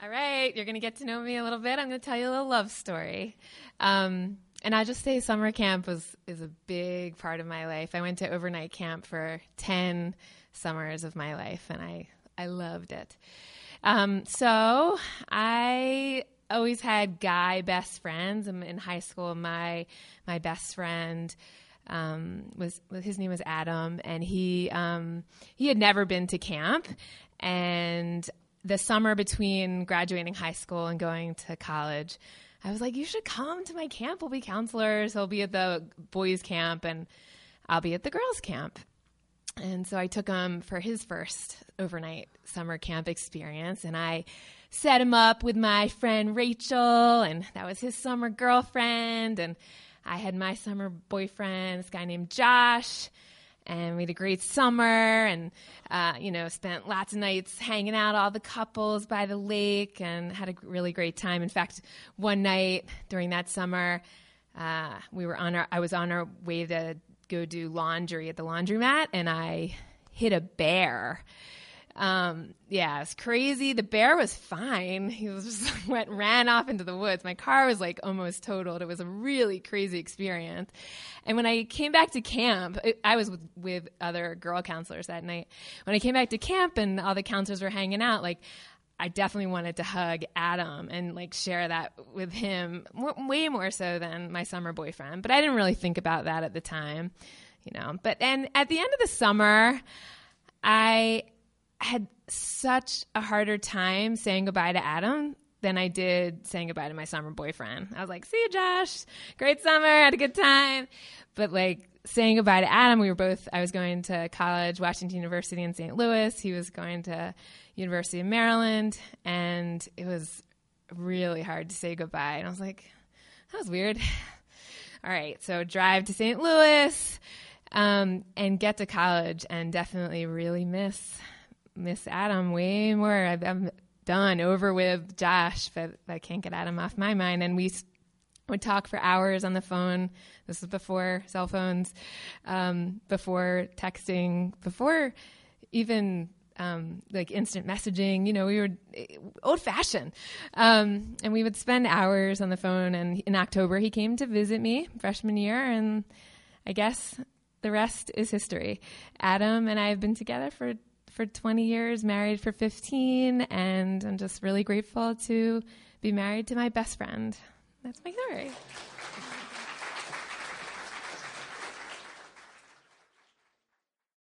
All right, you're going to get to know me a little bit. I'm going to tell you a little love story. And I just say summer camp is a big part of my life. I went to overnight camp for 10 summers of my life, and I loved it. So I always had guy best friends. In high school, my best friend his name was Adam, and he had never been to camp. And the summer between graduating high school and going to college, I was like, you should come to my camp. We'll be counselors. He'll be at the boys' camp, and I'll be at the girls' camp. And so I took him for his first overnight summer camp experience, and I set him up with my friend Rachel, and that was his summer girlfriend, and I had my summer boyfriend, this guy named Josh, and we had a great summer and, spent lots of nights hanging out, all the couples by the lake, and had a really great time. In fact, one night during that summer, I was on our way to go do laundry at the laundromat, and I hit a bear. It was crazy. The bear was fine. He was just ran off into the woods. My car was almost totaled. It was a really crazy experience. And when I came back to camp, I was with other girl counselors that night. When I came back to camp and all the counselors were hanging out, I definitely wanted to hug Adam and share that with him way more so than my summer boyfriend. But I didn't really think about that at the time, and at the end of the summer, I had such a harder time saying goodbye to Adam than I did saying goodbye to my summer boyfriend. I was like, see you, Josh. Great summer. Had a good time. But saying goodbye to Adam, I was going to college, Washington University in St. Louis. He was going to University of Maryland. And it was really hard to say goodbye. And I was like, that was weird. All right. So drive to St. Louis and get to college and definitely really miss Adam way more. I'm done, over with Josh, but I can't get Adam off my mind. And we would talk for hours on the phone. This was before cell phones, before texting, before even instant messaging. We were old fashioned. And we would spend hours on the phone. And in October, he came to visit me freshman year. And I guess the rest is history. Adam and I have been together for 20 years, married for 15, and I'm just really grateful to be married to my best friend. That's my story.